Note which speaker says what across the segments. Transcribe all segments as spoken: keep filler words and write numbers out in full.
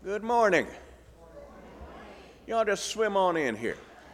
Speaker 1: Good morning. Y'all just swim on in here.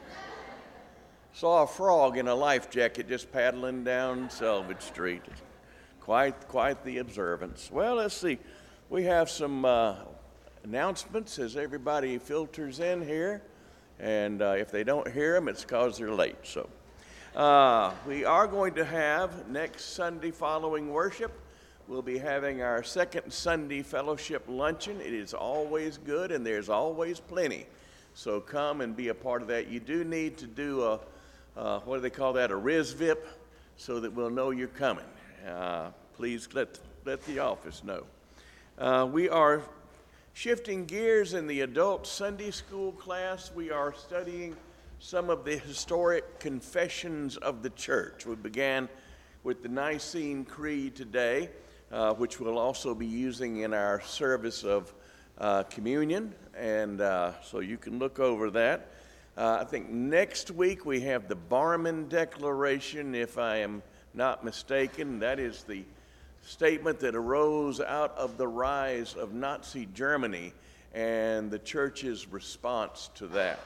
Speaker 1: Saw a frog in a life jacket just paddling down Selvage Street. Quite, quite the observance. Well, let's see. We have some uh, announcements as everybody filters in here. And uh, if they don't hear them, it's because they're late. So uh, we are going to have next Sunday following worship. We'll be having our second Sunday fellowship luncheon. It is always good, and there's always plenty. So come and be a part of that. You do need to do a, uh, what do they call that, a R I S V I P, so that we'll know you're coming. Uh, please let, let the office know. Uh, we are shifting gears in the adult Sunday school class. We are studying some of the historic confessions of the church. We began with the Nicene Creed today. Uh, which we'll also be using in our service of uh, communion, and uh, so you can look over that. Uh, I think next week we have the Barmen Declaration, if I am not mistaken. That is the statement that arose out of the rise of Nazi Germany and the church's response to that.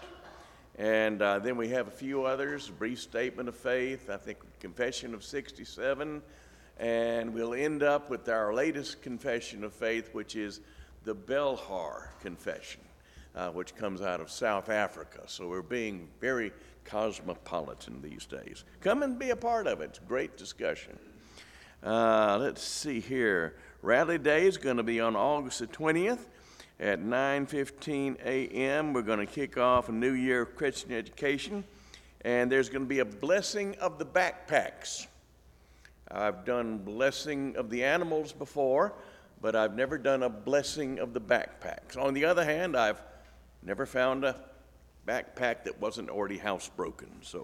Speaker 1: And uh, then we have a few others, a brief statement of faith, I think Confession of sixty-seven, and we'll end up with our latest confession of faith, which is the Belhar Confession, uh, which comes out of South Africa. So we're being very cosmopolitan these days. Come and be a part of it. It's a great discussion. Uh, let's see here. Rally Day is going to be on August the twentieth at nine fifteen a.m. We're going to kick off a new year of Christian education, and there's going to be a blessing of the backpacks. I've done blessing of the animals before, but I've never done a blessing of the backpacks. On the other hand, I've never found a backpack that wasn't already housebroken. So,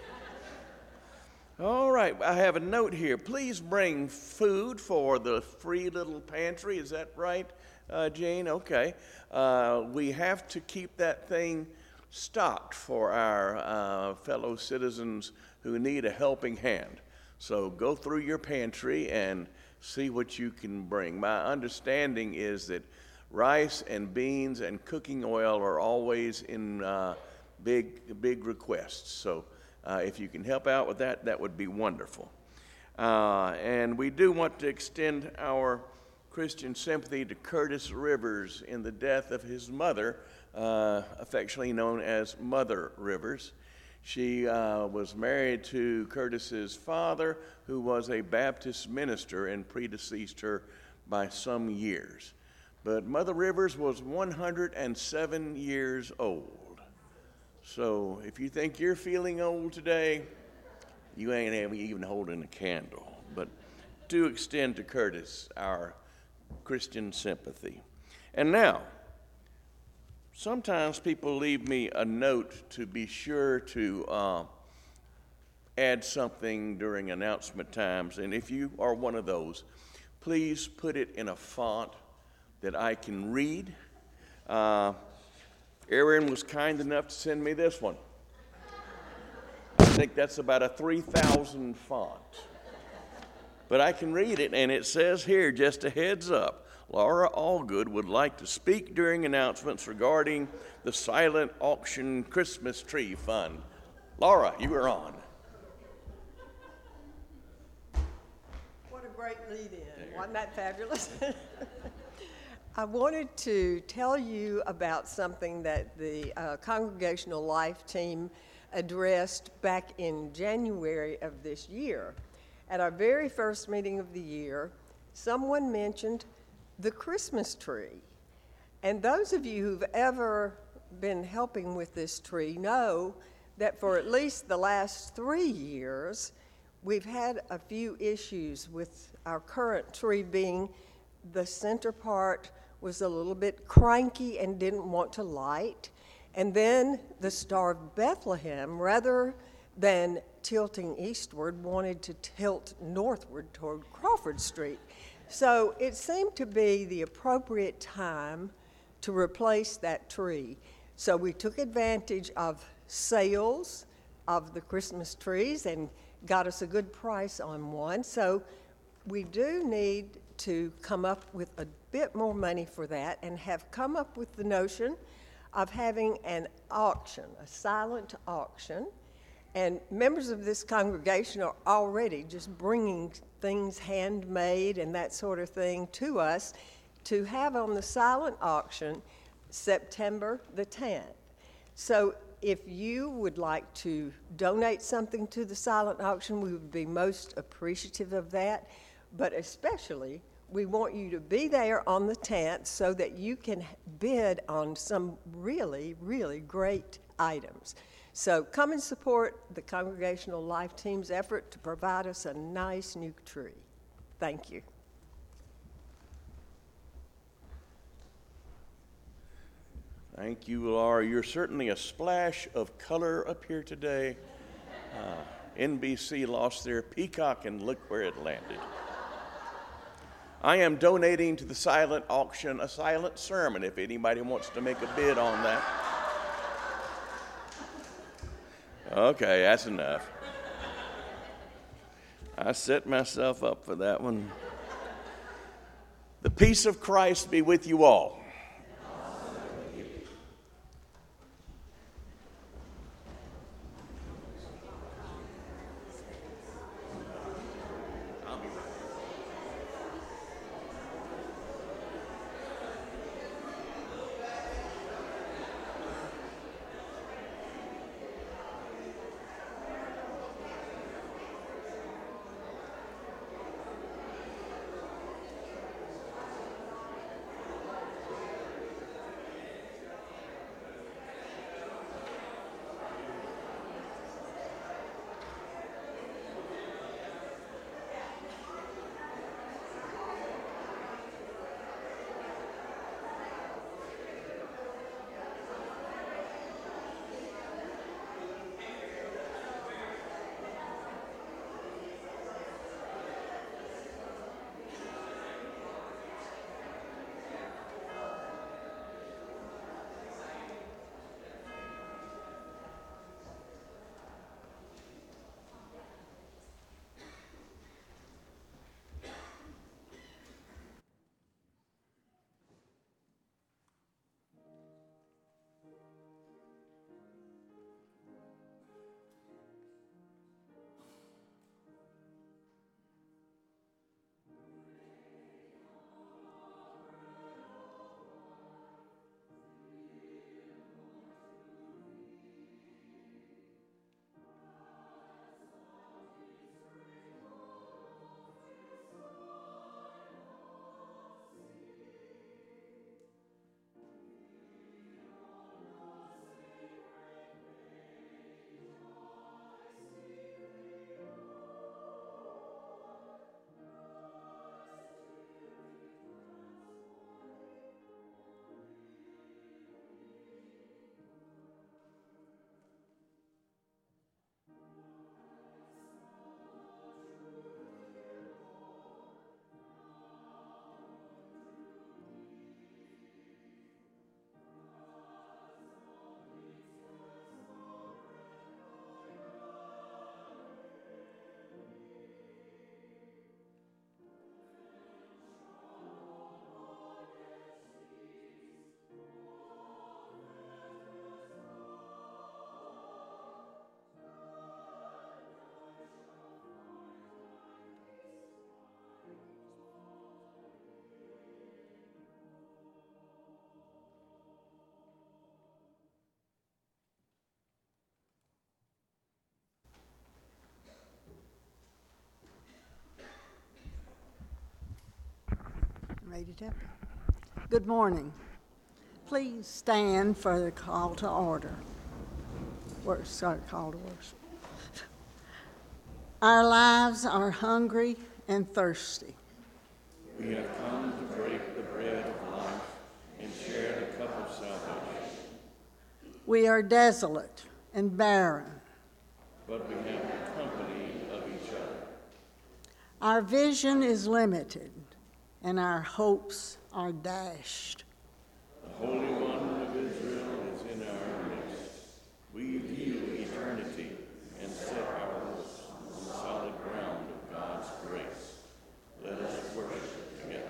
Speaker 1: all right, I have a note here. Please bring food for the free little pantry. Is that right, uh, Jane? Okay. Uh, we have to keep that thing stocked for our uh, fellow citizens who need a helping hand. So go through your pantry and see what you can bring. My understanding is that rice and beans and cooking oil are always in uh, big, big requests. So uh, if you can help out with that, that would be wonderful. Uh, and we do want to extend our Christian sympathy to Curtis Rivers in the death of his mother, uh, affectionately known as Mother Rivers. She uh, was married to Curtis's father, who was a Baptist minister and predeceased her by some years. But Mother Rivers was one hundred seven years old. So if you think you're feeling old today, you ain't even holding a candle. But do extend to Curtis our Christian sympathy. And now, sometimes people leave me a note to be sure to uh, add something during announcement times. And if you are one of those, please put it in a font that I can read. Uh, Aaron was kind enough to send me this one. I think that's about a three thousand font. But I can read it, and it says here, just a heads up, Laura Allgood would like to speak during announcements regarding the Silent Auction Christmas Tree Fund. Laura, you are on.
Speaker 2: What a great lead-in. Wasn't that fabulous? I wanted to tell you about something that the uh, Congregational Life team addressed back in January of this year. At our very first meeting of the year, someone mentioned the Christmas tree. And those of you who've ever been helping with this tree know that for at least the last three years, we've had a few issues with our current tree being the center part was a little bit cranky and didn't want to light. And then the Star of Bethlehem, rather than tilting eastward, wanted to tilt northward toward Crawford Street. So it seemed to be the appropriate time to replace that tree. So we took advantage of sales of the Christmas trees and got us a good price on one. So we do need to come up with a bit more money for that and have come up with the notion of having an auction, a silent auction. And members of this congregation are already just bringing things handmade and that sort of thing to us to have on the silent auction September the tenth. So if you would like to donate something to the silent auction, we would be most appreciative of that. But especially, we want you to be there on the tenth so that you can bid on some really, really great items. So come and support the Congregational Life Team's effort to provide us a nice new tree. Thank you.
Speaker 1: Thank you, Laura. You're certainly a splash of color up here today. Uh, N B C lost their peacock, and look where it landed. I am donating to the silent auction a silent sermon if anybody wants to make a bid on that. Okay, that's enough. I set myself up for that one. The peace of Christ be with you all.
Speaker 3: Ready, Deborah? Good morning. Please stand for the call to order. We're sorry, call to worship. Our lives are hungry and thirsty.
Speaker 1: We have come to break the bread of life and share the cup of salvation.
Speaker 3: We are desolate and barren.
Speaker 1: But we have the company of each other.
Speaker 3: Our vision is limited and our hopes are dashed.
Speaker 1: The Holy One of Israel is in our midst. We view eternity and set our hopes on the solid ground of God's grace. Let us worship together.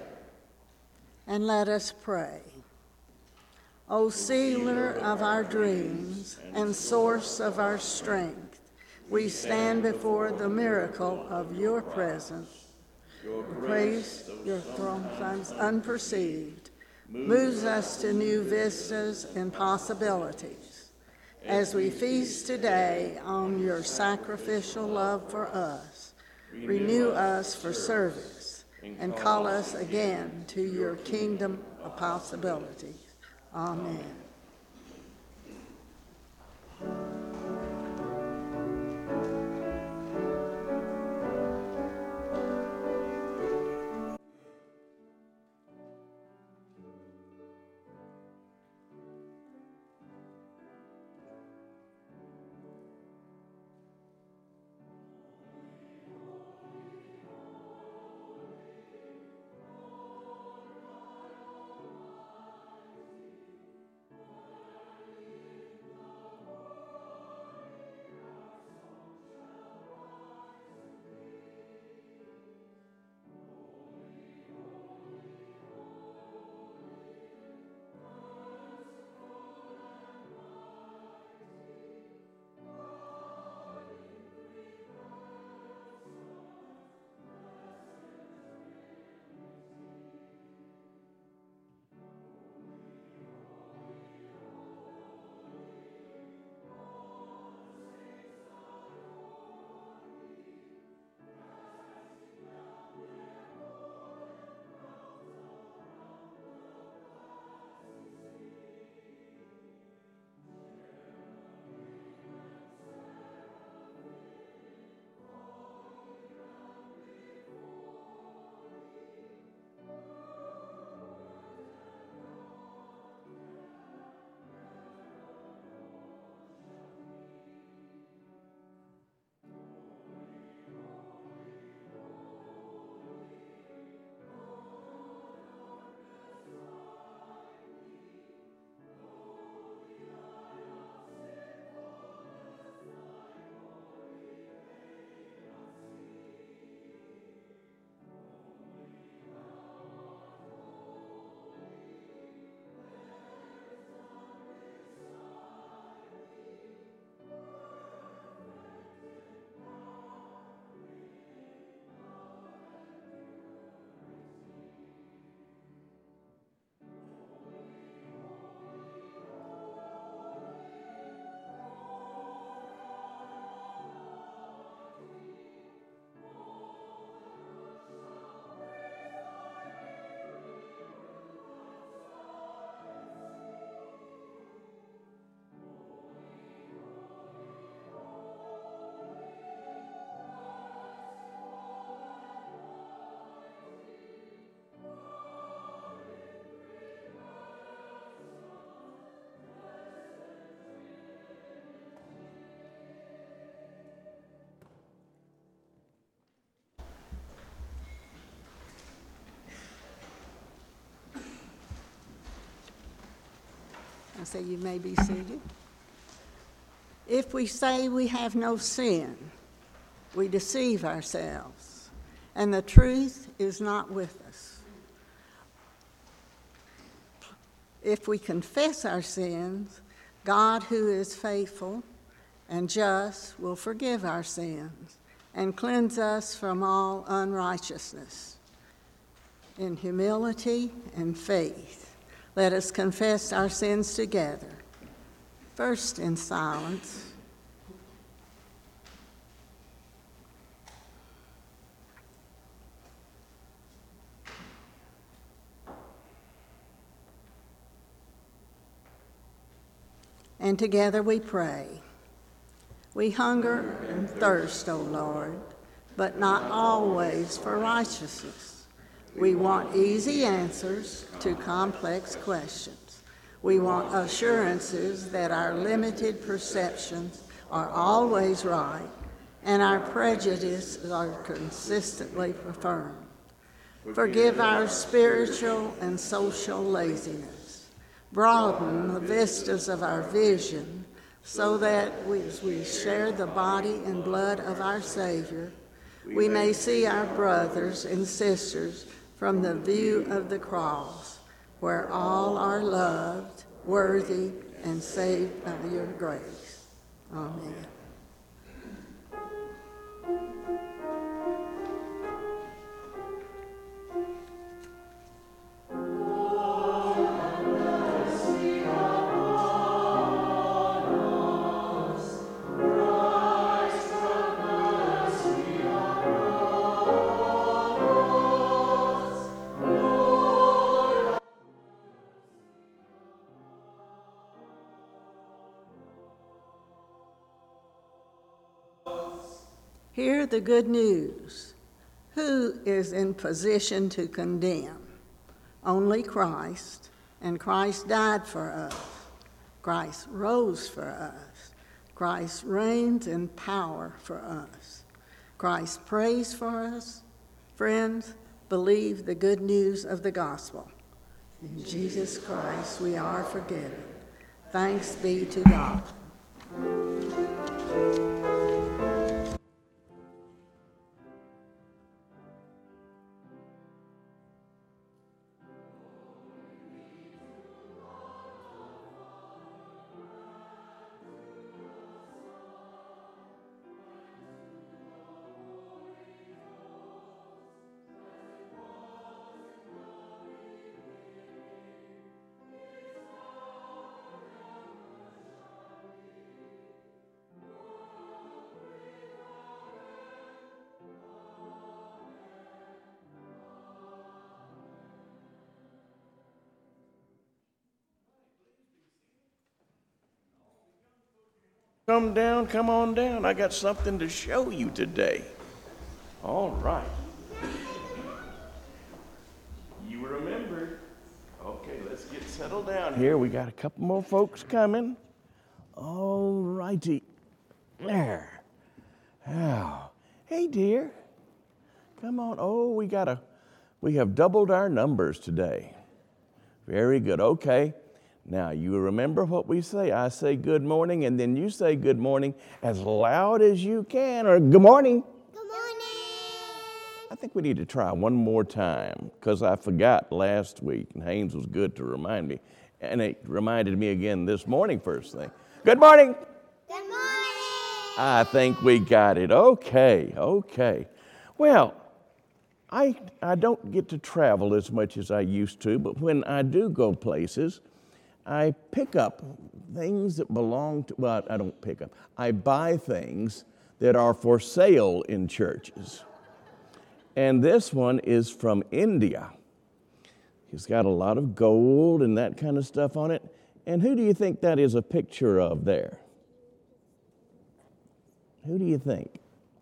Speaker 3: And let us pray. O sealer of our dreams and source of our strength, we stand before the miracle of your presence. Your grace, your throne comes unperceived, moves us to new vistas and possibilities. As we feast today on your sacrificial love for us, renew us for service and call us again to your kingdom of possibilities. Amen. I say you may be seated. If we say we have no sin, we deceive ourselves, and the truth is not with us. If we confess our sins, God, who is faithful and just, will forgive our sins and cleanse us from all unrighteousness. In humility and faith, let us confess our sins together, first in silence, and together we pray. We hunger and thirst, O Lord, but not always for righteousness. We want easy answers to complex questions. We want assurances that our limited perceptions are always right and our prejudices are consistently affirmed. Forgive our spiritual and social laziness. Broaden the vistas of our vision so that we, as we share the body and blood of our Savior, we may see our brothers and sisters from the view of the cross where all are loved, worthy, and saved by your grace. Amen. Hear the good news. Who is in position to condemn? Only Christ, and Christ died for us. Christ rose for us. Christ reigns in power for us. Christ prays for us. Friends, believe the good news of the gospel. In Jesus Christ we are forgiven. Thanks be to God.
Speaker 1: Come down, come on down. I got something to show you today. All right. You remember. Okay, let's get settled down here. We got a couple more folks coming. All righty. There. Now, hey, dear. Come on. Oh, we got a, we have doubled our numbers today. Very good. Okay. Now, you remember what we say. I say good morning, and then you say good morning as loud as you can, or good morning.
Speaker 4: Good morning.
Speaker 1: I think we need to try one more time, because I forgot last week, and Haynes was good to remind me, and it reminded me again this morning first thing. Good morning.
Speaker 4: Good morning.
Speaker 1: I think we got it. Okay, okay. Well, I, I don't get to travel as much as I used to, but when I do go places, I pick up things that belong to, well, I don't pick up. I buy things that are for sale in churches. And this one is from India. He's got a lot of gold and that kind of stuff on it. And who do you think that is a picture of there? Who do you think?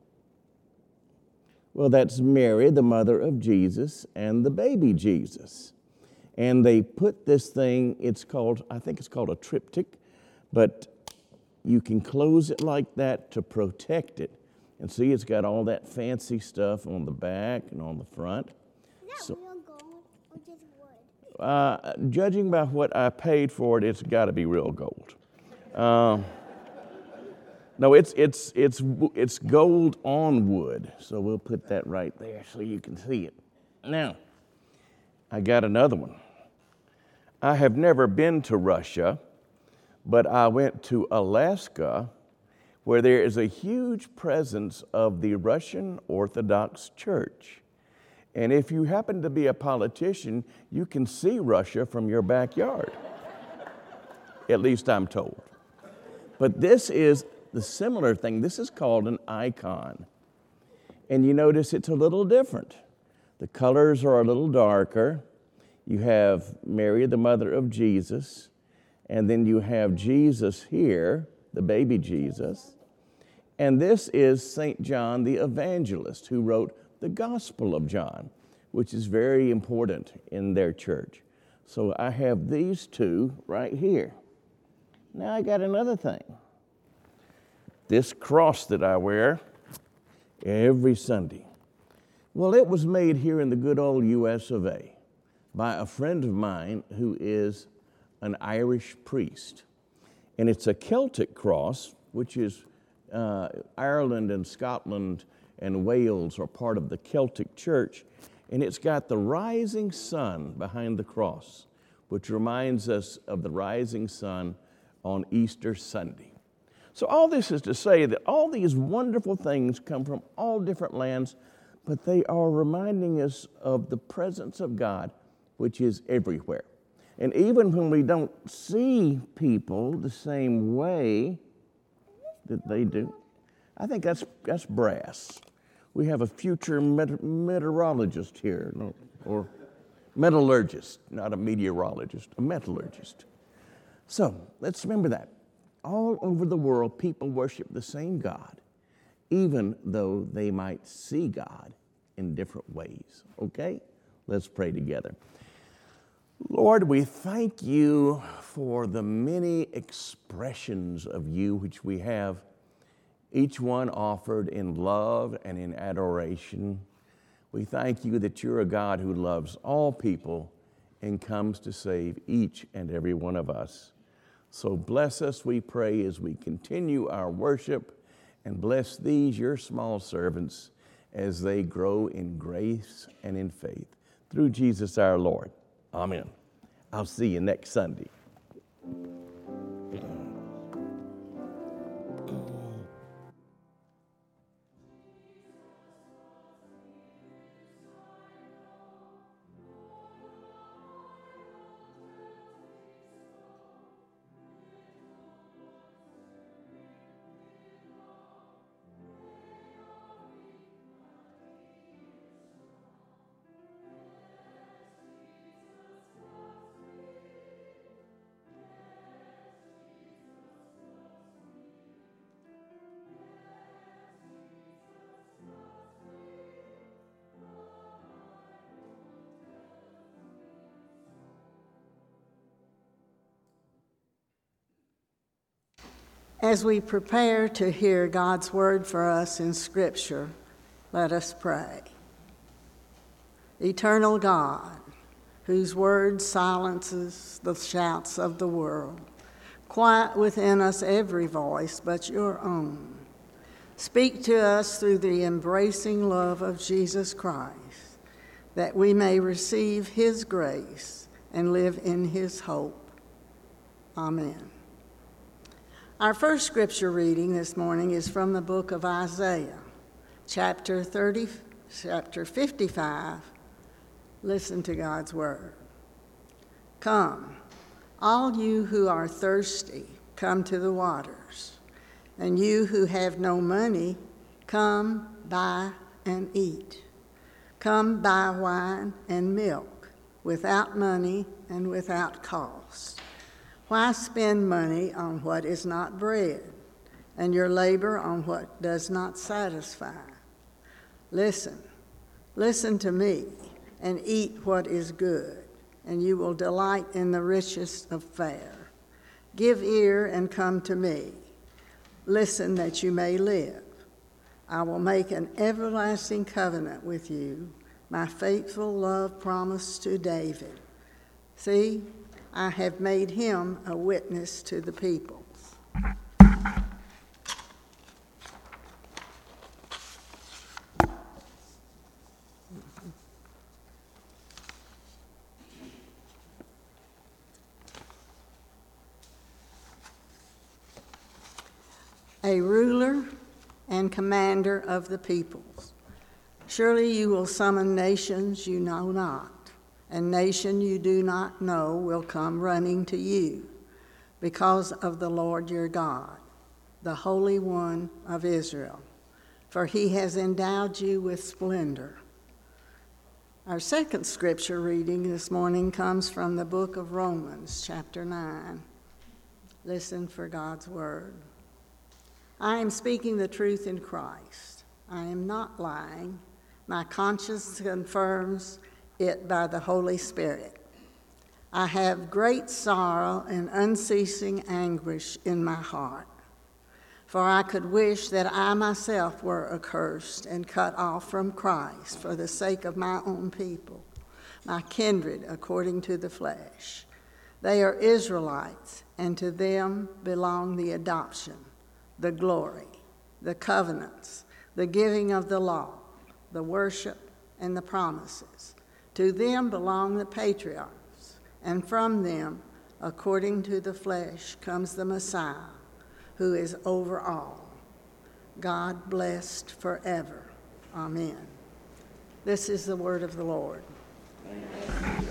Speaker 1: Well, that's Mary, the mother of Jesus, and the baby Jesus. And they put this thing, it's called, I think it's called a triptych, but you can close it like that to protect it. And see, it's got all that fancy stuff on the back and on the front.
Speaker 4: Is that
Speaker 1: So,
Speaker 4: real gold or just wood?
Speaker 1: uh, judging by what I paid for it, it's got to be real gold. Um, no, it's it's it's it's gold on wood. So we'll put that right there so you can see it. Now, I got another one. I have never been to Russia, but I went to Alaska, where there is a huge presence of the Russian Orthodox Church. And if you happen to be a politician, you can see Russia from your backyard. At least I'm told. But this is the similar thing. This is called an icon. And you notice it's a little different. The colors are a little darker. You have Mary, the mother of Jesus, and then you have Jesus here, the baby Jesus. And this is Saint John the Evangelist, who wrote the Gospel of John, which is very important in their church. So I have these two right here. Now I got another thing. This cross that I wear every Sunday. Well, it was made here in the good old U S of A by a friend of mine who is an Irish priest. And it's a Celtic cross, which is uh, Ireland and Scotland and Wales are part of the Celtic church. And it's got the rising sun behind the cross, which reminds us of the rising sun on Easter Sunday. So all this is to say that all these wonderful things come from all different lands, but they are reminding us of the presence of God, which is everywhere. And even when we don't see people the same way that they do, I think that's that's brass. We have a future met- meteorologist here, no, or metallurgist, not a meteorologist, a metallurgist. So let's remember that. All over the world, people worship the same God, even though they might see God in different ways. Okay? Let's pray together. Lord, we thank you for the many expressions of you which we have, each one offered in love and in adoration. We thank you that you're a God who loves all people and comes to save each and every one of us. So bless us, we pray, as we continue our worship, and bless these, your small servants, as they grow in grace and in faith. Through Jesus our Lord. Amen. I'll see you next Sunday.
Speaker 3: As we prepare to hear God's word for us in Scripture, let us pray. Eternal God, whose word silences the shouts of the world, quiet within us every voice but your own. Speak to us through the embracing love of Jesus Christ, that we may receive his grace and live in his hope. Amen. Our first scripture reading this morning is from the book of Isaiah, chapter thirty, chapter fifty-five. Listen to God's word. Come, all you who are thirsty, come to the waters, and you who have no money, come buy and eat. Come buy wine and milk, without money and without cost. Why spend money on what is not bread, and your labor on what does not satisfy? Listen, listen to me, and eat what is good, and you will delight in the richest of fare. Give ear and come to me. Listen that you may live. I will make an everlasting covenant with you, my faithful love promised to David. See, I have made him a witness to the peoples. A ruler and commander of the peoples. Surely you will summon nations you know not, and nation you do not know will come running to you because of the Lord your God, the Holy One of Israel, for he has endowed you with splendor. Our second scripture reading this morning comes from the book of Romans, chapter nine. Listen for God's word. I am speaking the truth in Christ. I am not lying. My conscience confirms it by the Holy Spirit. I have great sorrow and unceasing anguish in my heart, for I could wish that I myself were accursed and cut off from Christ for the sake of my own people, my kindred according to the flesh. They are Israelites, and to them belong the adoption, the glory, the covenants, the giving of the law, the worship, and the promises. To them belong the patriarchs, and from them, according to the flesh, comes the Messiah, who is over all. God blessed forever. Amen. This is the word of the Lord. Amen.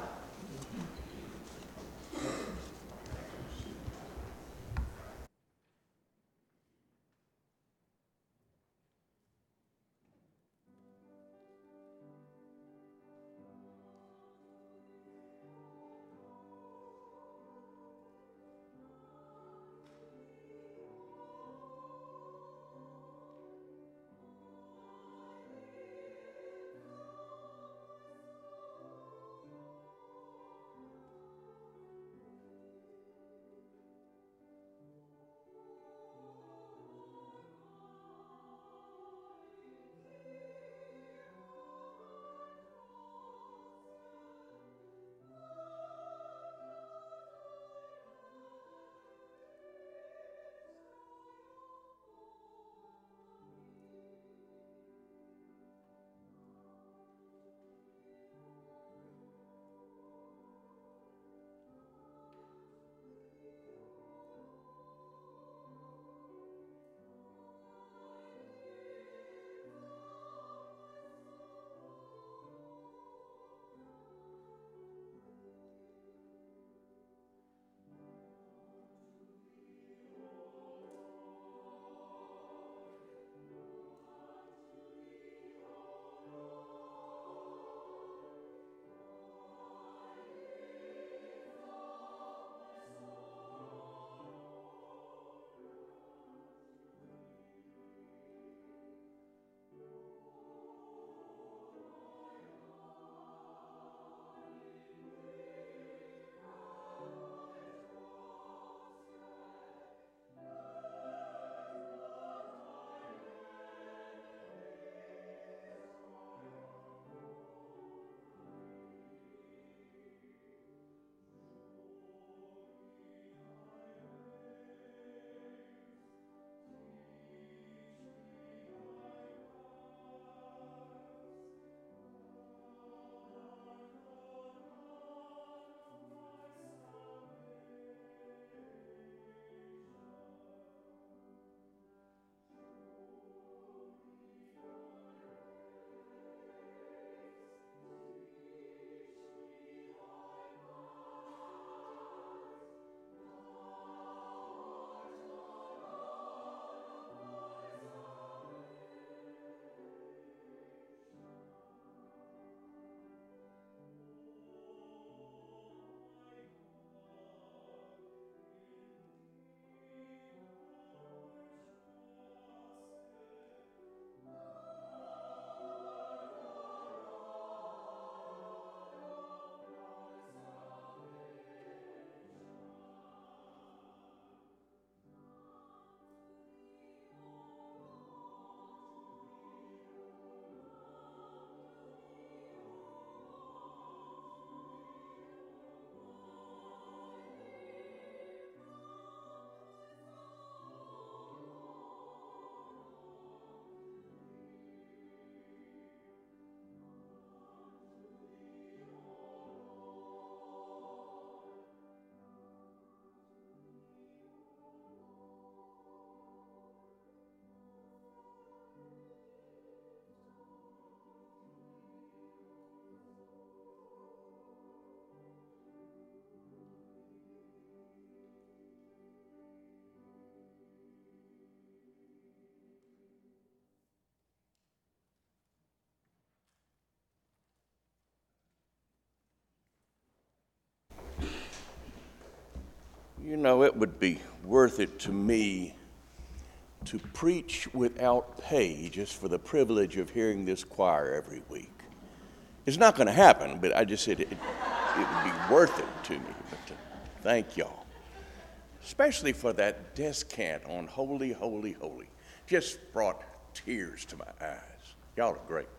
Speaker 1: You know, it would be worth it to me to preach without pay just for the privilege of hearing this choir every week. It's not going to happen, but I just said it, it, it would be worth it to me. But to thank y'all, especially for that descant on Holy, Holy, Holy. Just brought tears to my eyes. Y'all are great.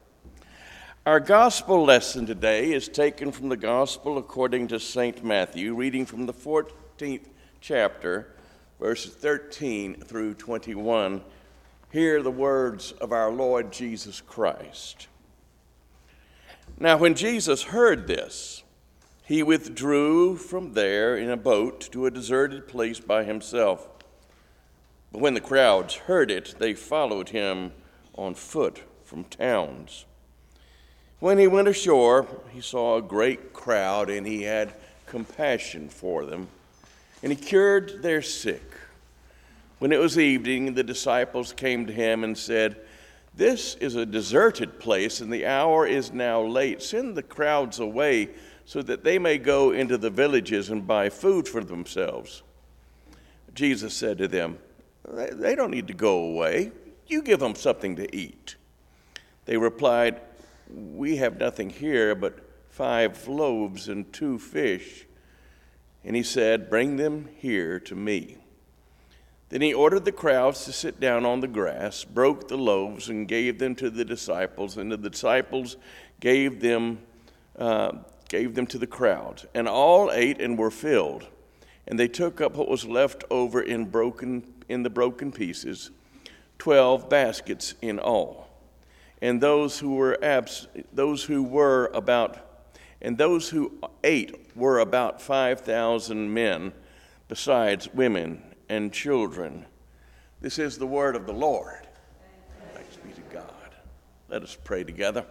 Speaker 1: Our gospel lesson today is taken from the gospel according to Saint Matthew, reading from the fourteenth chapter, verses thirteen through twenty-one. Hear the words of our Lord Jesus Christ. Now, when Jesus heard this, he withdrew from there in a boat to a deserted place by himself. But when the crowds heard it, they followed him on foot from towns. When he went ashore, he saw a great crowd, and he had compassion for them, and he cured their sick. When it was evening, the disciples came to him and said, "This is a deserted place, and the hour is now late. Send the crowds away so that they may go into the villages and buy food for themselves." Jesus said to them, "They don't need to go away. You give them something to eat." They replied, "We have nothing here but five loaves and two fish." And he said, "Bring them here to me." Then he ordered the crowds to sit down on the grass, broke the loaves, and gave them to the disciples, and the disciples gave them uh, gave them to the crowd. And all ate and were filled. And they took up what was left over in broken in the broken pieces, twelve baskets in all. And those who were abs- those who were about and those who ate were about five thousand men, besides women and children. This is the word of the Lord. Thanks be to God. Let us pray together.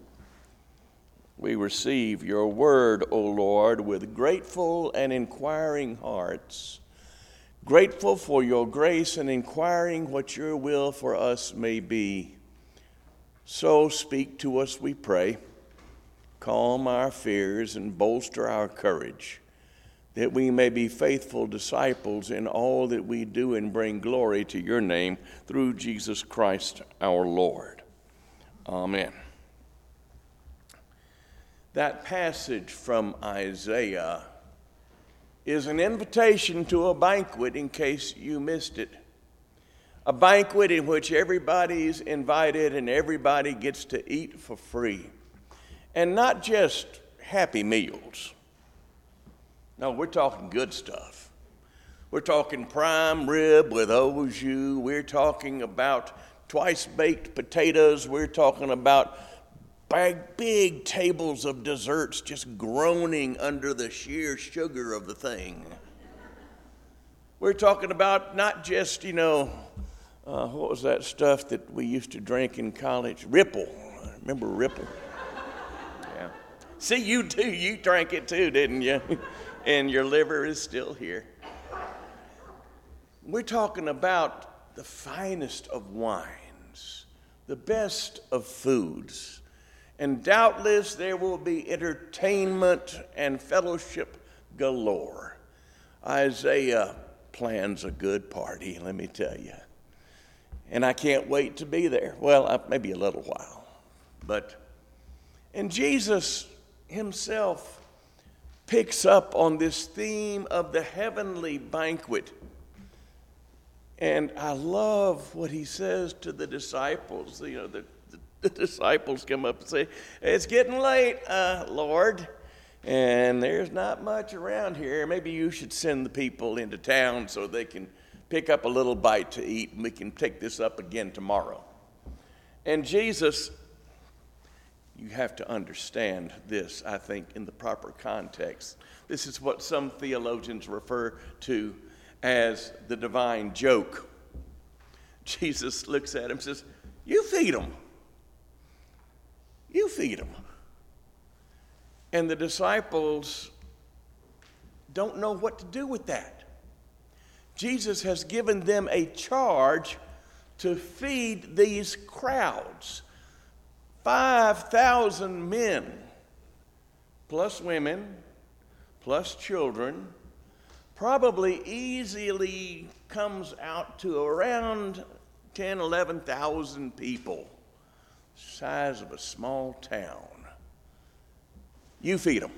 Speaker 1: We receive your word, O Lord, with grateful and inquiring hearts, grateful for your grace and inquiring what your will for us may be. So speak to us, we pray. Calm our fears and bolster our courage, that we may be faithful disciples in all that we do and bring glory to your name through Jesus Christ our Lord. Amen. That passage from Isaiah is an invitation to a banquet, in case you missed it. A banquet in which everybody's invited and everybody gets to eat for free. And not just happy meals. No, we're talking good stuff. We're talking prime rib with au jus. We're talking about twice-baked potatoes. We're talking about big, big tables of desserts just groaning under the sheer sugar of the thing. We're talking about not just, you know, uh, what was that stuff that we used to drink in college? Ripple. Remember Ripple? Yeah. See, you too. You drank it too, didn't you? And your liver is still here. We're talking about the finest of wines, the best of foods. And doubtless there will be entertainment and fellowship galore. Isaiah plans a good party, let me tell you. And I can't wait to be there. Well, maybe a little while. But, and Jesus himself picks up on this theme of the heavenly banquet. And I love what he says to the disciples. You know, the, the, the disciples come up and say, "It's getting late, uh, Lord, and there's not much around here. Maybe you should send the people into town so they can pick up a little bite to eat, and we can take this up again tomorrow." And Jesus, you have to understand this, I think, in the proper context. This is what some theologians refer to as the divine joke. Jesus looks at him and says, "You feed them. You feed them." And the disciples don't know what to do with that. Jesus has given them a charge to feed these crowds. five thousand men, plus women, plus children, probably easily comes out to around ten, eleven thousand people, size of a small town. You feed them.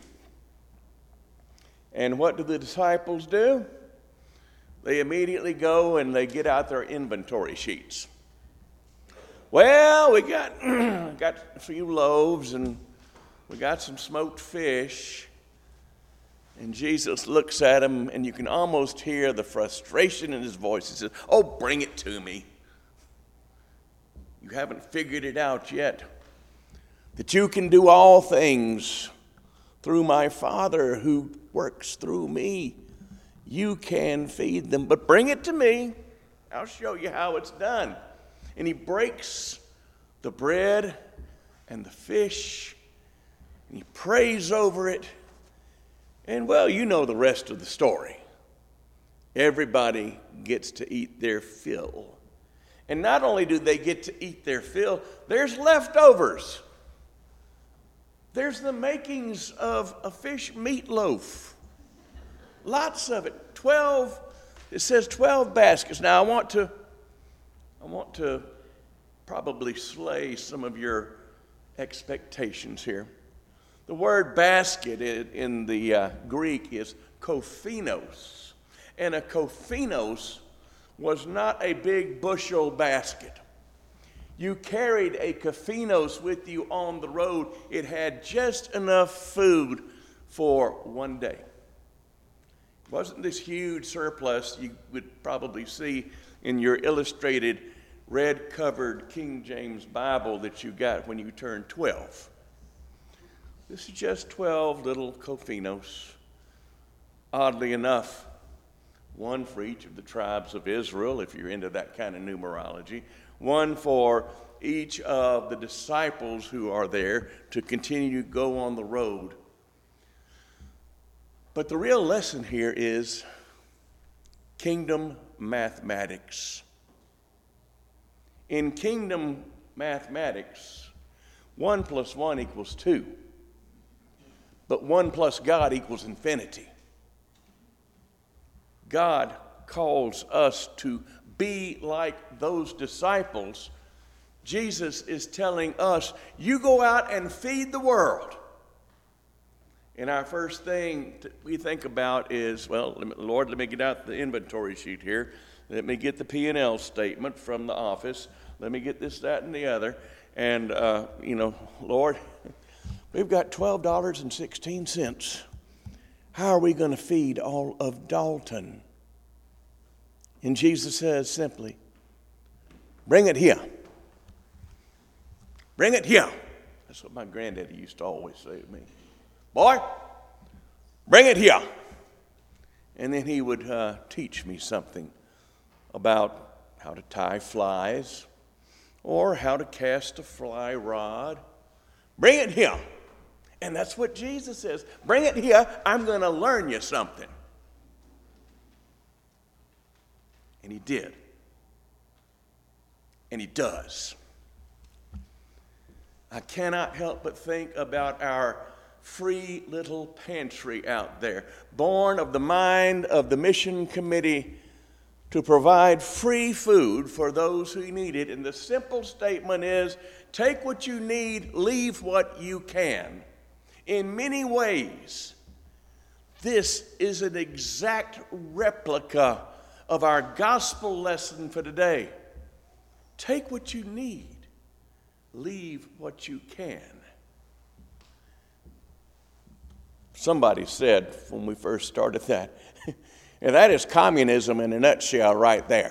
Speaker 1: And what do the disciples do? They immediately go and they get out their inventory sheets. Well, we got, got a few loaves and we got some smoked fish. And Jesus looks at him, and you can almost hear the frustration in his voice. He says, "Oh, bring it to me. You haven't figured it out yet, that you can do all things through my Father who works through me. You can feed them, but bring it to me. I'll show you how it's done. And he breaks the bread and the fish, and he prays over it. And, well, you know the rest of the story. Everybody gets to eat their fill. And not only do they get to eat their fill, there's leftovers. There's the makings of a fish meatloaf. Lots of it. Twelve, it says twelve baskets. Now, I want to, I want to probably slay some of your expectations here. The word basket in the uh, Greek is kophinos. And a kophinos was not a big bushel basket. You carried a kophinos with you on the road. It had just enough food for one day. It wasn't this huge surplus you would probably see in your illustrated red-covered King James Bible that you got when you turned twelve. This is just twelve little kophinos. Oddly enough, one for each of the tribes of Israel, if you're into that kind of numerology, one for each of the disciples who are there to continue to go on the road. But the real lesson here is kingdom mathematics. In kingdom mathematics, one plus one equals two. But one plus God equals infinity. God calls us to be like those disciples. Jesus is telling us, you go out and feed the world. And our first thing we think about is, well, Lord, let me get out the inventory sheet here. Let me get the P and L statement from the office. Let me get this, that, and the other. And, uh, you know, Lord, we've got twelve dollars and sixteen cents. How are we going to feed all of Dalton? And Jesus says simply, bring it here. Bring it here. That's what my granddaddy used to always say to me. Boy, bring it here. And then he would uh, teach me something about how to tie flies or how to cast a fly rod. Bring it here. And that's what Jesus says. Bring it here. I'm going to learn you something. And he did. And he does. I cannot help but think about our free little pantry out there, born of the mind of the mission committee to provide free food for those who need it. And the simple statement is, take what you need, leave what you can. In many ways, this is an exact replica of our gospel lesson for today. Take what you need, leave what you can. Somebody said when we first started that, and that is communism in a nutshell right there.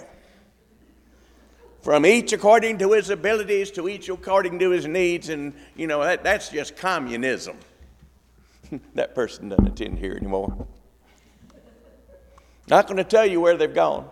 Speaker 1: From each according to his abilities to each according to his needs, and you know, that, that's just communism. That person doesn't attend here anymore. Not going to tell you where they've gone.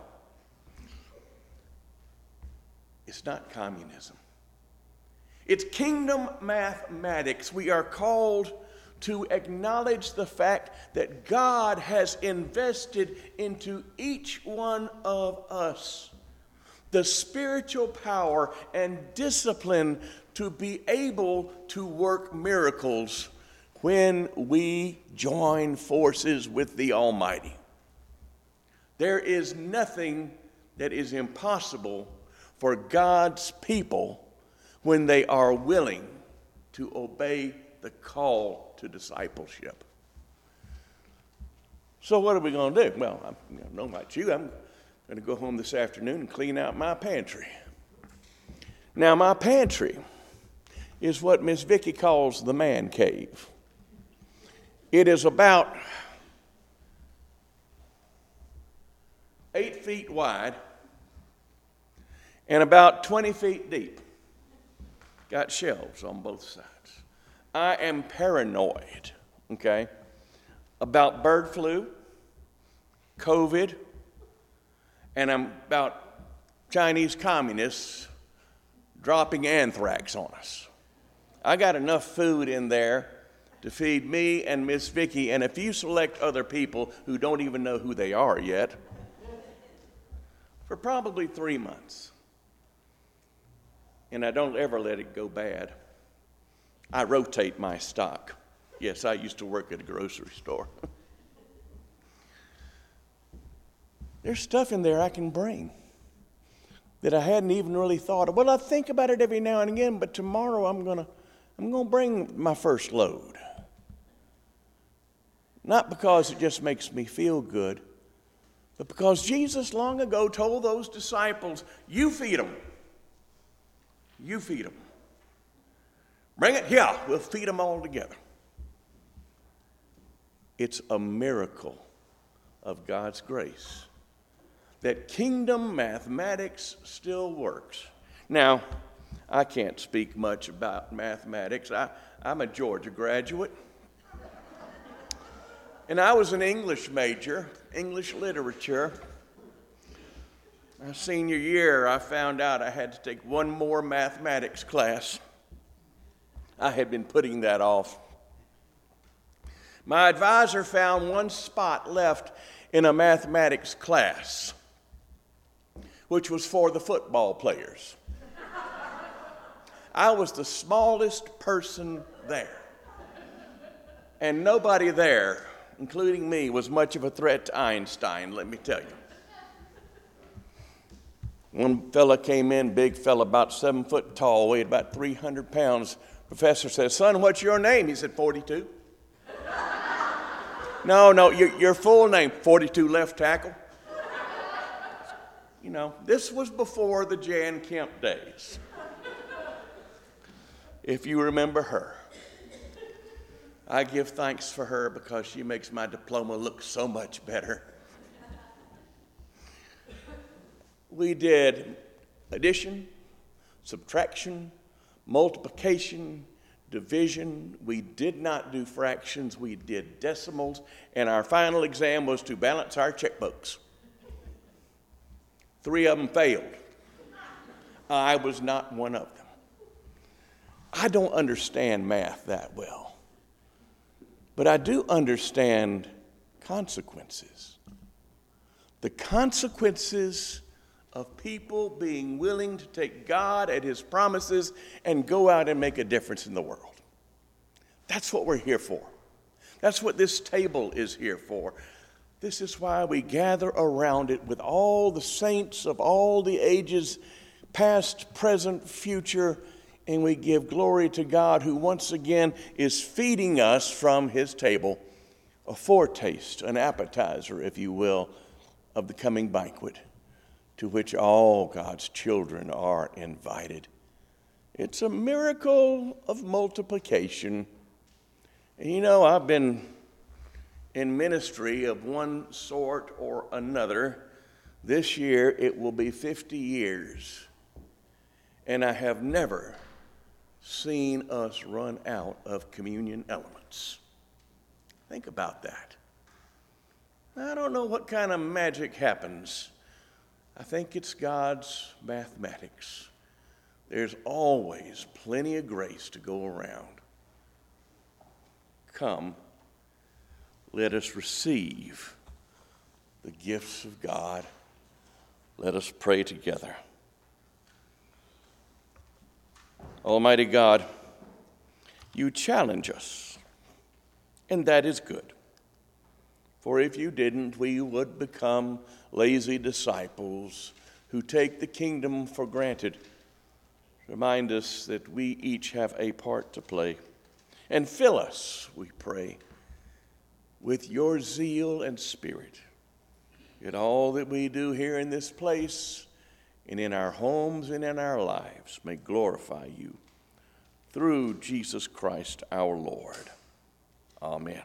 Speaker 1: It's not communism. It's kingdom mathematics. We are called to acknowledge the fact that God has invested into each one of us the spiritual power and discipline to be able to work miracles when we join forces with the Almighty. There is nothing that is impossible for God's people when they are willing to obey the call to discipleship. So what are we going to do? Well, I don't know about you. I'm going to go home this afternoon and clean out my pantry. Now, my pantry is what Miss Vicky calls the man cave. It is about eight feet wide and about twenty feet deep. Got shelves on both sides. I am paranoid okay, about bird flu, COVID, and about Chinese communists dropping anthrax on us. I got enough food in there to feed me and Miss Vicky, and if you select other people who don't even know who they are yet, for probably three months. And I don't ever let it go bad. I rotate my stock. Yes, I used to work at a grocery store. There's stuff in there I can bring that I hadn't even really thought of. Well, I think about it every now and again, but tomorrow I'm gonna I'm gonna bring my first load. Not because it just makes me feel good, but because Jesus long ago told those disciples, you feed them. You feed them. Bring it here. We'll feed them all together. It's a miracle of God's grace that kingdom mathematics still works. Now, I can't speak much about mathematics. I, I'm a Georgia graduate. And I was an English major, English literature. My senior year, I found out I had to take one more mathematics class. I had been putting that off. My advisor found one spot left in a mathematics class, which was for the football players. I was the smallest person there, and nobody there, including me, was much of a threat to Einstein, let me tell you. One fella came in, big fella, about seven foot tall, weighed about three hundred pounds. Professor says, son, what's your name? He said, forty-two. No, no, your, your full name, forty-two left tackle. You know, this was before the Jan Kemp days, if you remember her. I give thanks for her because she makes my diploma look so much better. We did addition, subtraction, multiplication, division. We did not do fractions. We did decimals. And our final exam was to balance our checkbooks. Three of them failed. I was not one of them. I don't understand math that well. But I do understand consequences. The consequences of people being willing to take God at his promises and go out and make a difference in the world. That's what we're here for. That's what this table is here for. This is why we gather around it with all the saints of all the ages, past, present, future, and we give glory to God who once again is feeding us from his table, a foretaste, an appetizer, if you will, of the coming banquet to which all God's children are invited. It's a miracle of multiplication. And you know, I've been in ministry of one sort or another. This year it will be fifty years. And I have never seen us run out of communion elements. Think about that. I don't know what kind of magic happens. I think it's God's mathematics. There's always plenty of grace to go around. Come, let us receive the gifts of God. Let us pray together. Almighty God, you challenge us, and that is good. For if you didn't, we would become lazy disciples who take the kingdom for granted. Remind us that we each have a part to play. And fill us, we pray, with your zeal and spirit. That all that we do here in this place and in our homes and in our lives may glorify you. Through Jesus Christ our Lord. Amen.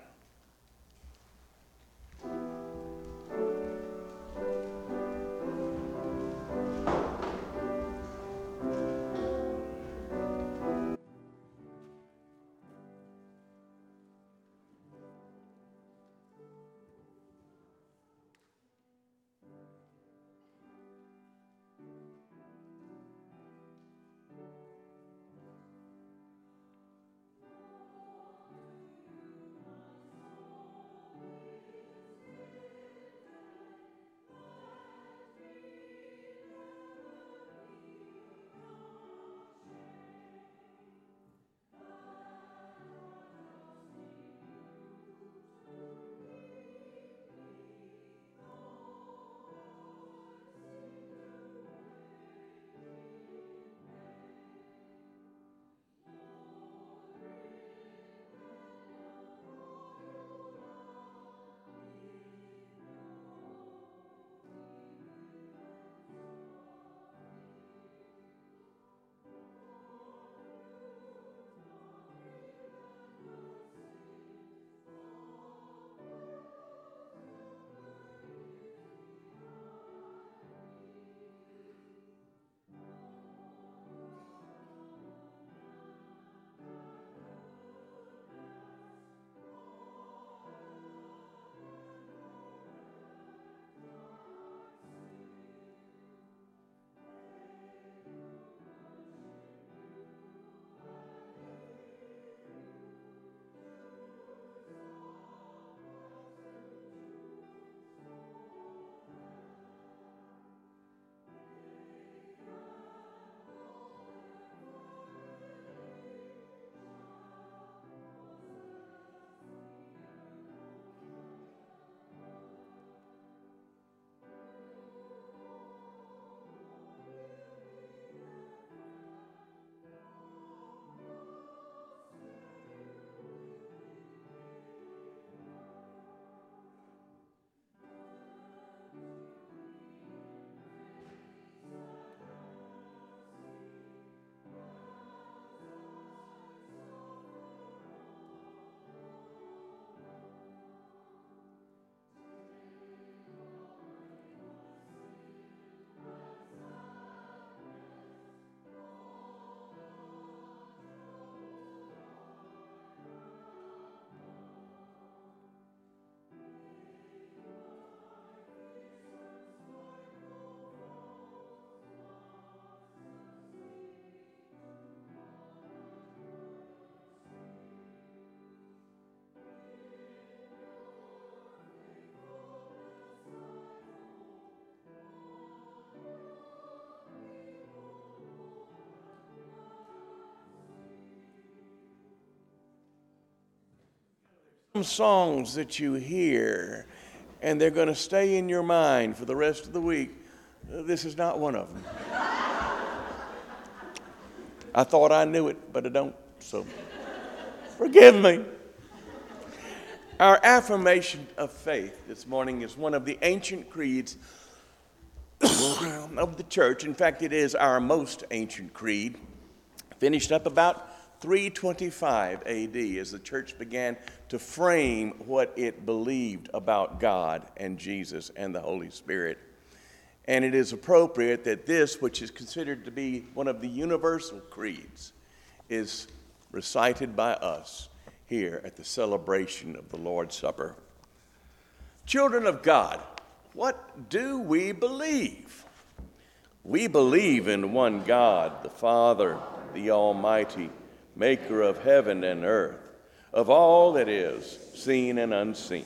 Speaker 1: songs that you hear, and they're going to stay in your mind for the rest of the week. Uh, this is not one of them. I thought I knew it, but I don't, so forgive me. Our affirmation of faith this morning is one of the ancient creeds of the church. In fact, it is our most ancient creed, finished up about three twenty-five A D as the church began to frame what it believed about God and Jesus and the Holy Spirit. And it is appropriate that this, which is considered to be one of the universal creeds, is recited by us here at the celebration of the Lord's Supper. Children of God, what do we believe? We believe in one God, the Father, the Almighty, maker of heaven and earth, of all that is seen and unseen.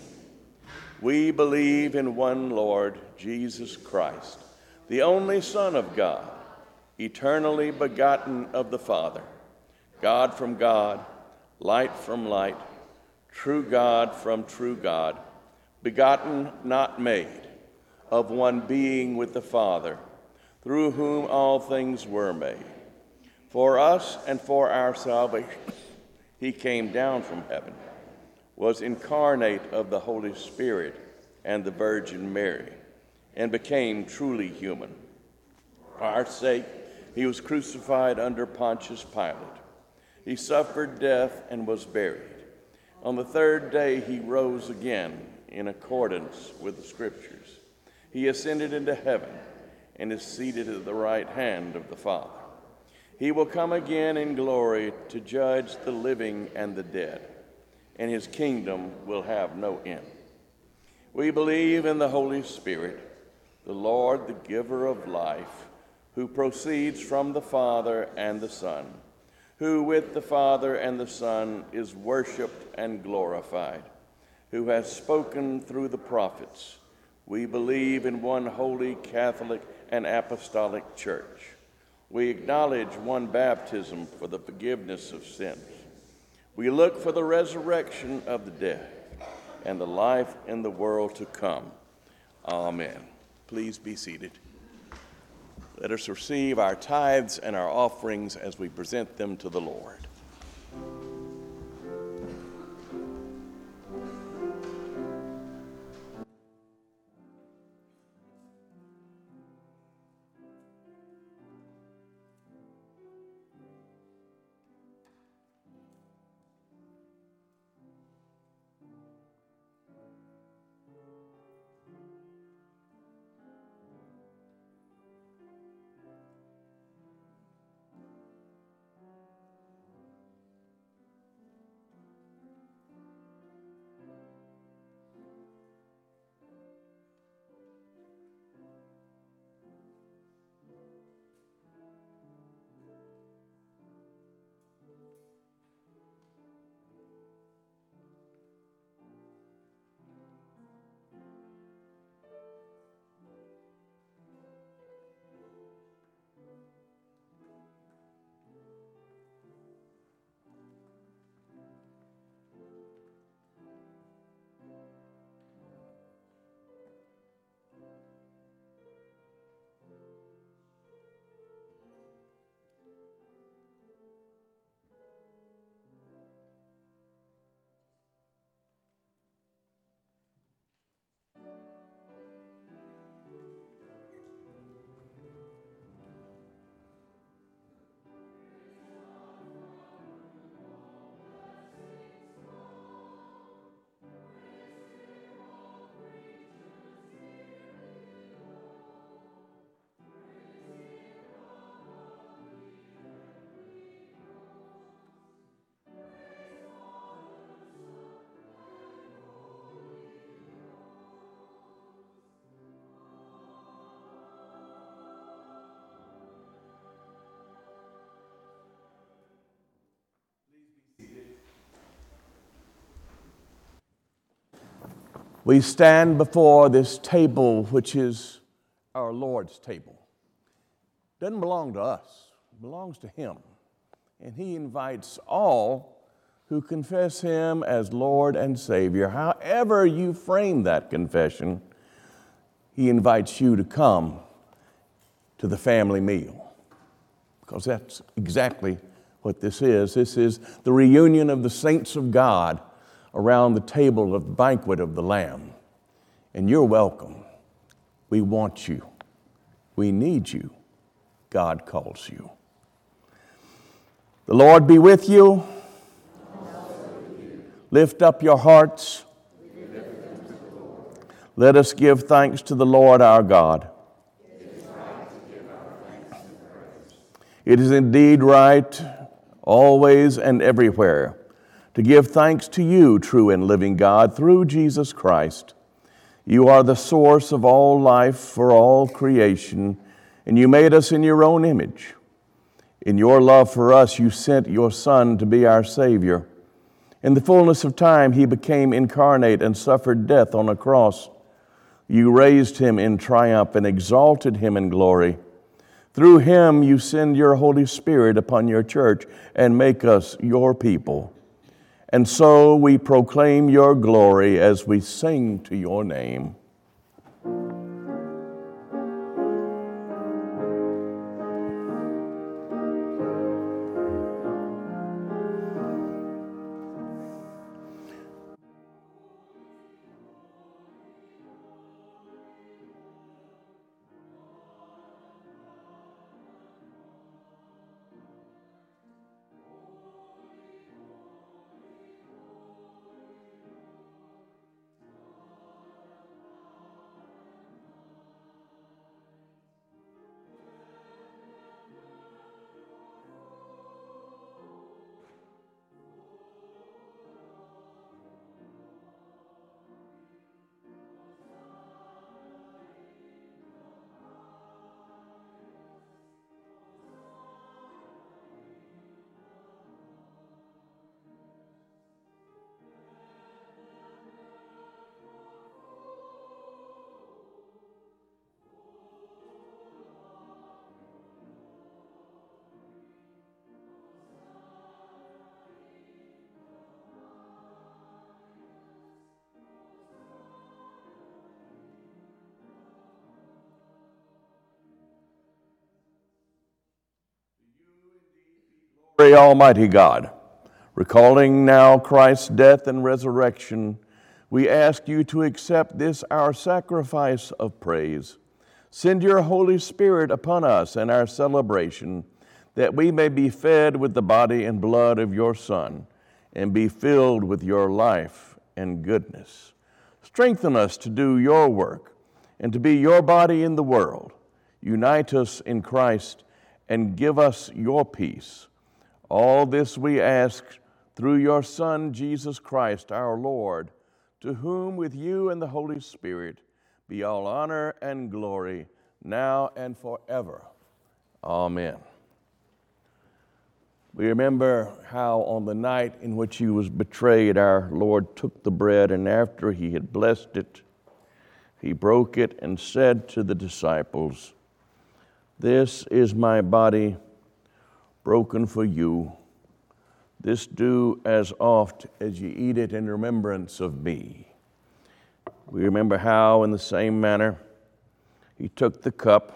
Speaker 1: We believe in one Lord, Jesus Christ, the only Son of God, eternally begotten of the Father, God from God, light from light, true God from true God, begotten, not made, of one being with the Father, through whom all things were made. For us and for our salvation, he came down from heaven, was incarnate of the Holy Spirit and the Virgin Mary, and became truly human. For our sake, he was crucified under Pontius Pilate. He suffered death and was buried. On the third day, he rose again in accordance with the Scriptures. He ascended into heaven and is seated at the right hand of the Father. He will come again in glory to judge the living and the dead, and his kingdom will have no end. We believe in the Holy Spirit, the Lord, the giver of life, who proceeds from the Father and the Son, who with the Father and the Son is worshiped and glorified, who has spoken through the prophets. We believe in one holy, Catholic, and apostolic church. We acknowledge one baptism for the forgiveness of sins. We look for the resurrection of the dead and the life in the world to come. Amen. Please be seated. Let us receive our tithes and our offerings as we present them to the Lord. We stand before this table, which is our Lord's table. It doesn't belong to us, it belongs to him. And he invites all who confess him as Lord and Savior. However you frame that confession, he invites you to come to the family meal, because that's exactly what this is. This is the reunion of the saints of God around the table of the banquet of the Lamb. And you're welcome. We want you. We need you. God calls you. The Lord be with you. Lift up your hearts. Let us give thanks to the Lord our God. It is indeed right, always and everywhere, to give thanks to you, true and living God, through Jesus Christ. You are the source of all life for all creation, and you made us in your own image. In your love for us, you sent your Son to be our Savior. In the fullness of time, he became incarnate and suffered death on a cross. You raised him in triumph and exalted him in glory. Through him, you send your Holy Spirit upon your church and make us your people. And so we proclaim your glory as we sing to your name. Pray, Almighty God, recalling now Christ's death and resurrection, we ask you to accept this our sacrifice of praise. Send your Holy Spirit upon us and our celebration, that we may be fed with the body and blood of your Son and be filled with your life and goodness. Strengthen us to do your work and to be your body in the world. Unite us in Christ and give us your peace. All this we ask through your Son, Jesus Christ, our Lord, to whom with you and the Holy Spirit be all honor and glory, now and forever. Amen. We remember how on the night in which he was betrayed, our Lord took the bread, and after he had blessed it, he broke it and said to the disciples, "This is my body broken for you. This do as oft as ye eat it in remembrance of me." We remember how in the same manner he took the cup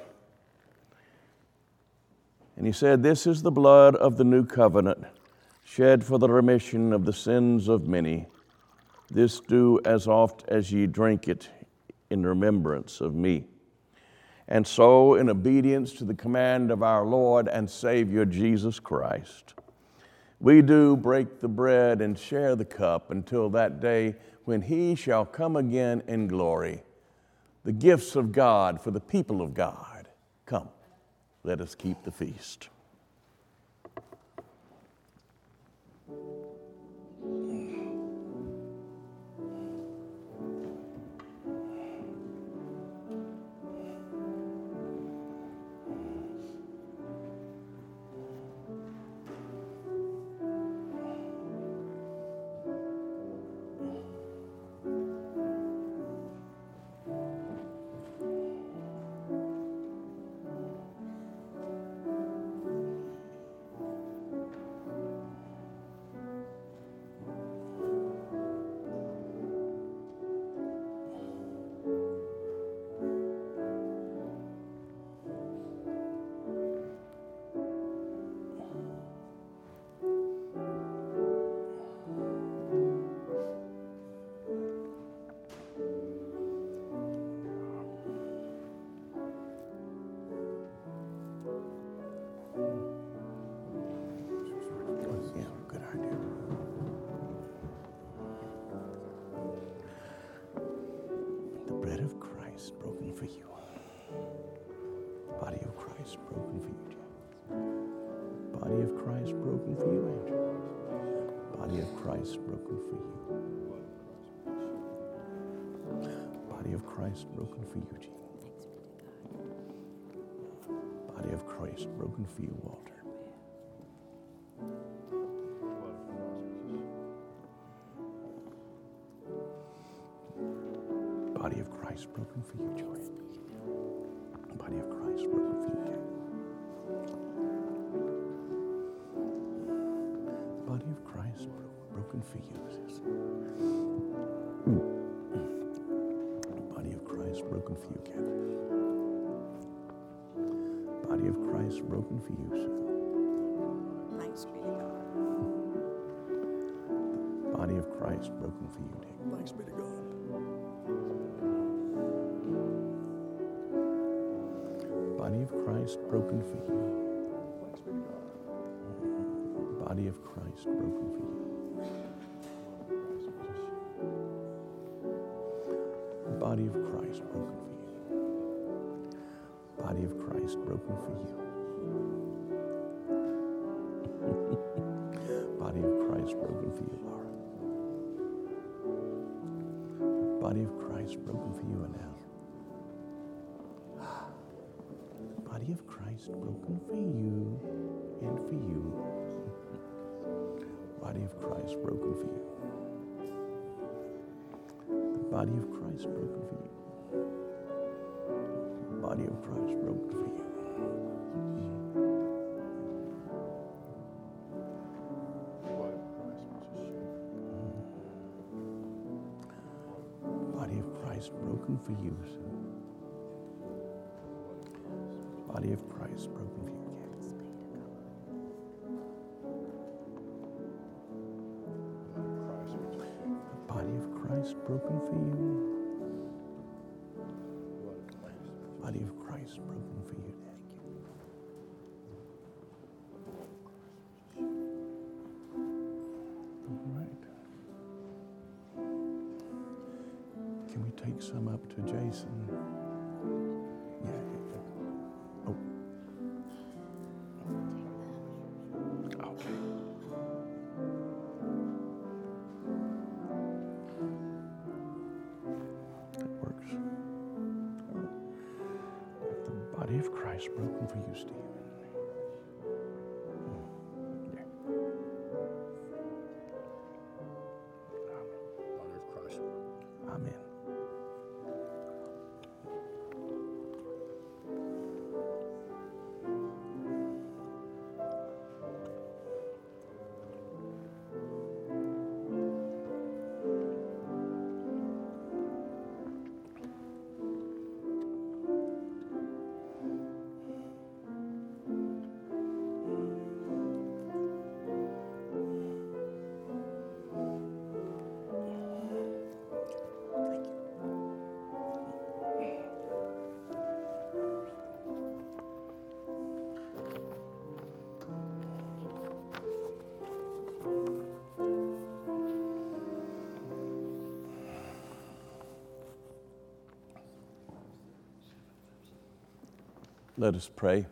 Speaker 1: and he said, "This is the blood of the new covenant, shed for the remission of the sins of many. This do as oft as ye drink it in remembrance of me." And so, in obedience to the command of our Lord and Savior Jesus Christ, we do break the bread and share the cup until that day when he shall come again in glory. The gifts of God for the people of God. Come, let us keep the feast. Christ broken for you. Body of Christ broken for you, James. Body of Christ broken for you, Andrew. Body of Christ broken for you. Body of Christ broken for you, James. Body of Christ broken for you, Walter. Body of Christ broken for you, Joy. Body of Christ broken for you, Kate. Body of Christ bro- broken for you, sis. Body of Christ broken for you, Catherine. Body of Christ broken for you, son.
Speaker 2: Thanks be to God.
Speaker 1: Body of Christ broken for you, Dick. Thanks be to God. Body of Christ broken for you. Thanks be to God. Body of Christ broken for you. Body of Christ broken for you. Body of Christ broken for you. Body of Christ broken for you, Laura. Body of Christ broken for you, Annelle. Body of Christ broken for you and for you. Body of Christ broken for you. The body of Christ broken for you. Body of Christ broken for you. Body of Christ broken for you, son. Body of Christ broken for you, Kathy. The body of Christ broken for you. Body of Christ broken for you, Daddy. All right. Can we take some up to Jason? Yeah, yeah, yeah. Oh. Okay. That works. All right. The body of Christ broken for you, Stephen. Yeah.
Speaker 5: Body of Christ.
Speaker 1: Amen. Let us pray.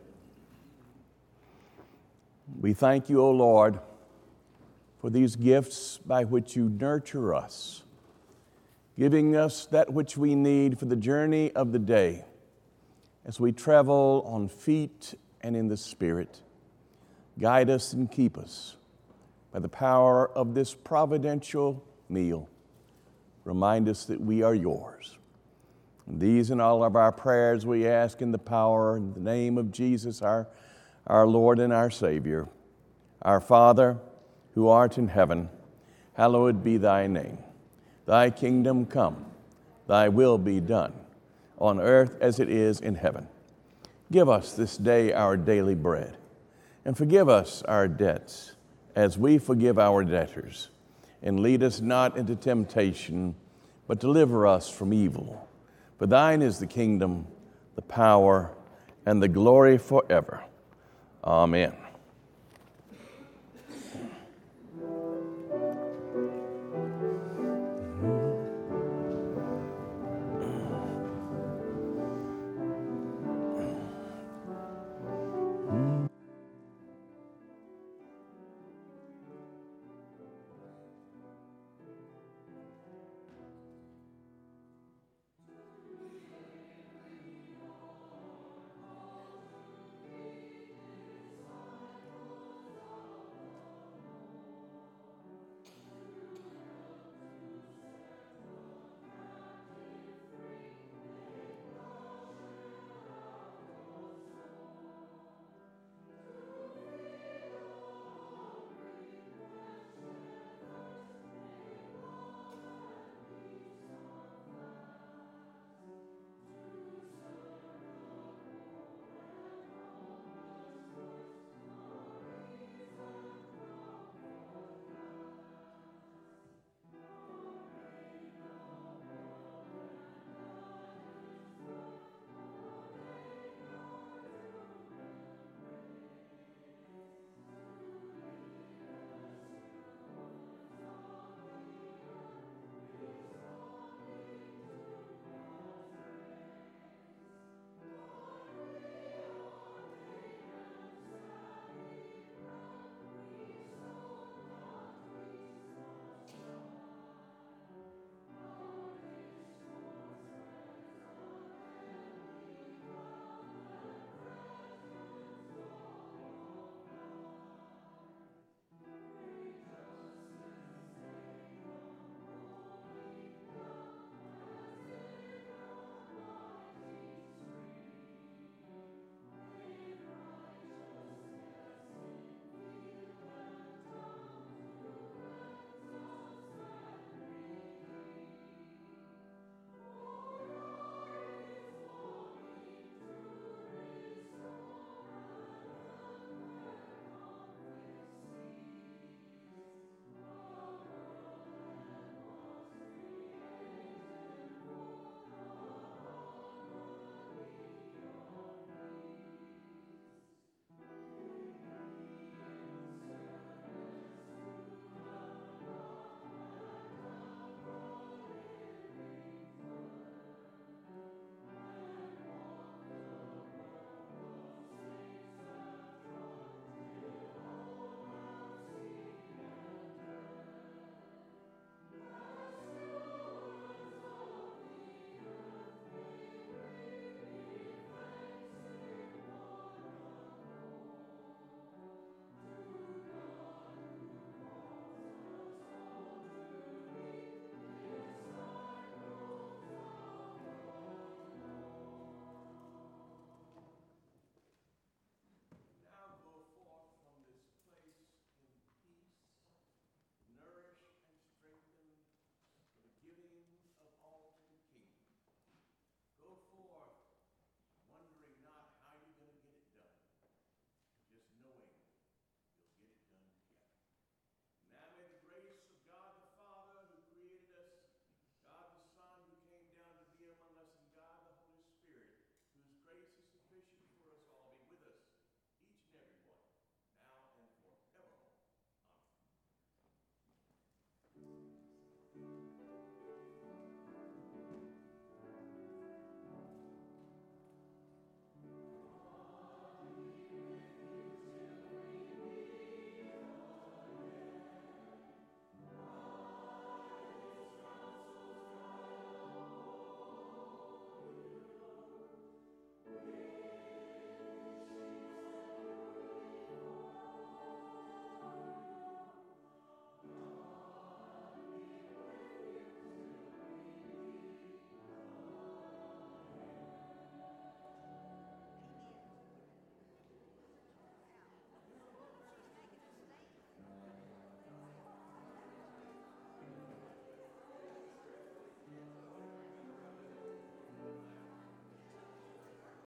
Speaker 1: We thank you, O Lord, for these gifts by which you nurture us, giving us that which we need for the journey of the day as we travel on feet and in the Spirit. Guide us and keep us by the power of this providential meal. Remind us that we are yours. And these and all of our prayers we ask in the power and the name of Jesus, our, our Lord and our Savior. Our Father, who art in heaven, hallowed be thy name. Thy kingdom come, thy will be done, on earth as it is in heaven. Give us this day our daily bread, and forgive us our debts, as we forgive our debtors. And lead us not into temptation, but deliver us from evil. For thine is the kingdom, the power, and the glory forever. Amen.